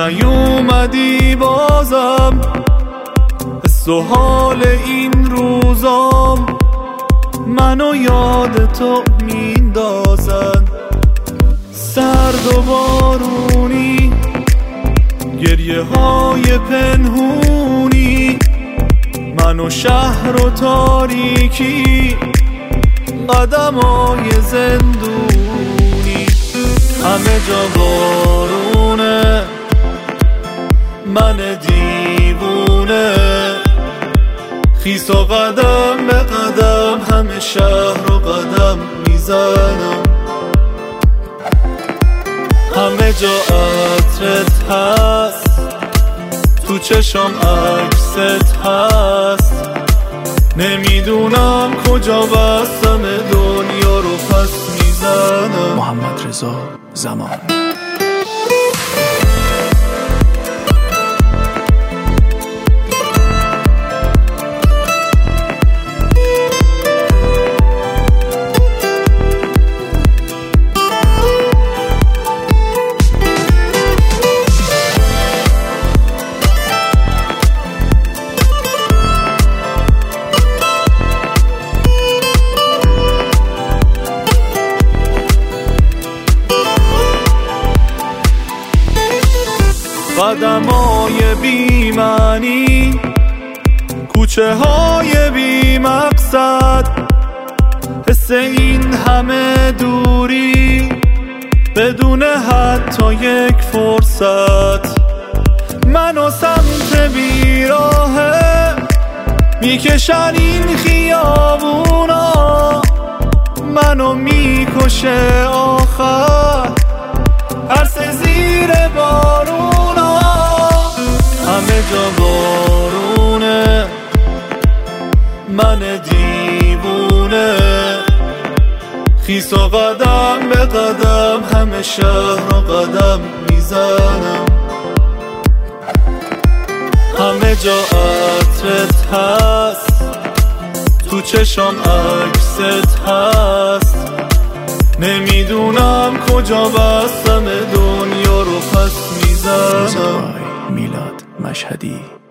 نیومدی بازم، حس و حال این روزام منو یاد تو میندازن. سرد و بارونی، گریه های پنهونی، من و شهر و تاریکی، قدمای زندونی. همه جا بارونه، من دیوونه، خیس و قدم به قدم همه شهر رو قدم میزنم. همه جا عطرت هست، تو چشم عکست هست، نمیدونم کجا بستم دنیا رو پس میزنم. محمد رضا زمان. قدمای بی معنی، کوچه های بی مقصد، حس این همه دوری بدون حتی یک فرصت. منو سمت بیراهه میکشن این خیابونا، منو میکشه آخر عرص زیر بارونا. همه جا بارونه، من دیوونه، خیس و قدم به قدم همه شهر رو قدم میزنم. همه جا عطرت هست، تو چشم عکست هست، نمیدونم کجا بستم دنیا رو پس میزنم. میلاد مشهدی.